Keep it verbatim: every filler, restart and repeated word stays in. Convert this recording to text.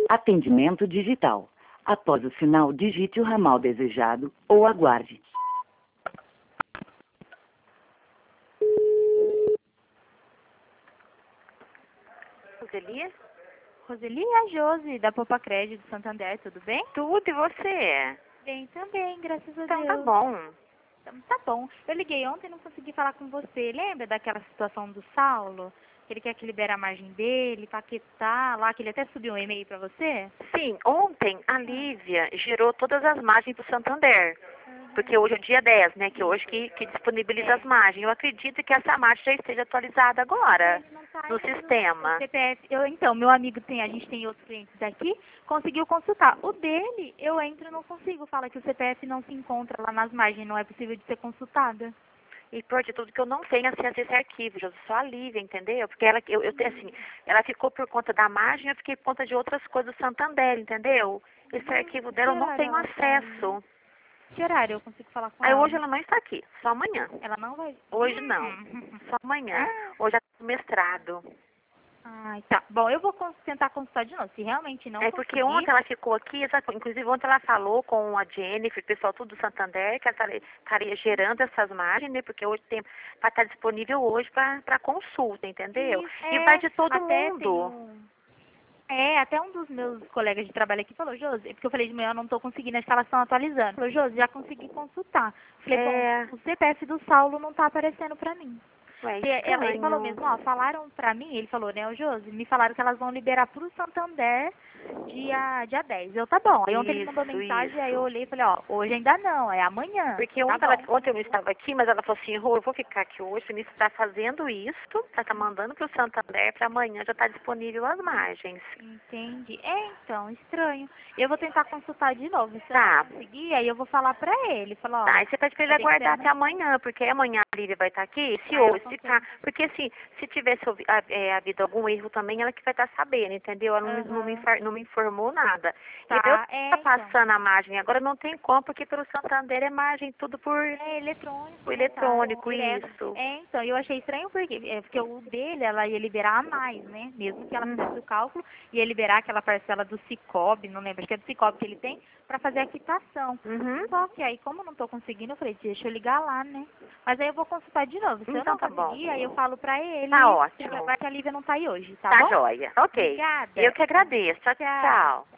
Atendimento digital. Após o sinal, digite o ramal desejado ou aguarde. Roseli? Roseli é a Josi, da Poupa Crédito do Santander, tudo bem? Tudo, e você? Bem também, graças a Então Deus. tá bom. Então, tá bom. Eu liguei ontem e não consegui falar com você. Lembra daquela situação do Saulo? Que ele quer que libere a margem dele, paquetar lá, que ele até subiu um e-mail pra você? Sim, ontem a Lívia gerou todas as margens do Santander. Porque hoje é o dia dez, né? Que hoje que, que disponibiliza É. as margens. Eu acredito que essa margem já esteja atualizada agora Ele não tá no indo. sistema. O C P F, eu, então, meu amigo tem, a gente tem outros clientes aqui, conseguiu consultar. O dele, eu entro e não consigo. Fala que o C P F não se encontra lá nas margens, não é possível de ser consultada. E por de tudo que eu não tenho acesso a esse arquivo, já só a Lívia, entendeu? Porque ela, eu, eu tenho assim, ela ficou por conta da margem, eu fiquei por conta de outras coisas do Santander, entendeu? Esse arquivo dela eu não tenho acesso. Que horário eu consigo falar com Aí ela? hoje ela não está aqui, só amanhã. Ela não vai... Hoje não, Hum. só amanhã. Hoje é mestrado. Ai, tá. Bom, eu vou cons- tentar consultar de novo. Se realmente não É porque conseguir... ontem ela ficou aqui, exato, inclusive ontem ela falou com a Jennifer, o pessoal tudo do Santander, que ela estaria- estaria gerando essas margens, né? Porque hoje tem, vai estar disponível hoje para consulta, entendeu? Isso, E vai é, de todo até tem mundo. um... É, até um dos meus colegas de trabalho aqui falou, Josi, porque eu falei de manhã eu não estou conseguindo a instalação atualizando. Falou, Josi, já consegui consultar. Falei, É, bom, o C P F do Saulo não está aparecendo para mim. ué, E ela, ele falou estranho. mesmo, ó, falaram pra mim, ele falou, né, o Josi, me falaram que elas vão liberar pro Santander dia, dia dez. Eu, tá bom. Aí ontem ele mandou Isso, mensagem, aí eu isso. olhei e falei, ó, hoje ainda não, é amanhã. Porque Tá ontem, ela, bom. ontem eu não estava aqui, mas ela falou assim, Rô, eu vou ficar aqui hoje, você está fazendo isso, ela está mandando para o Santander, para amanhã já está disponível as margens. Entendi. É, então, estranho. Eu vou tentar consultar de novo. Se eu Tá. não conseguir, aí eu vou falar pra ele. Falar, Tá, ó, aí você pede pra ele vai ter que ser aguardar até amanhã. amanhã, porque amanhã a Lívia vai estar aqui, se Ah, ela hoje ficar. consegue. Porque assim, se tivesse ouvi- ha- é, havido algum erro também, ela que vai estar sabendo, entendeu? Ela não, me- não, me, Aham. infor- não me informou nada. E eu Tá, tá é, então. passando a margem, agora não tem como, porque pelo Santander é margem tudo por, É eletrônico, por né, tá? eletrônico, Direto. isso. É, então, eu achei estranho porque, é, porque o dele, ela ia liberar a mais, né? Mesmo que ela Hum. fizesse o cálculo, ia liberar aquela parcela do Cicobi, não lembro, acho que é do Cicobi que ele tem, pra fazer a quitação. Uhum. Só que aí, como eu não tô conseguindo, eu falei, deixa eu ligar lá, né? Mas aí eu vou consultar de novo. Se eu Então não tá bom. conseguir, aí eu falo pra ele, Tá que ótimo. vai que a Lívia não tá aí hoje, tá Tá bom? joia. Ok. Obrigada. Eu que agradeço. Tchau, Tchau. tchau.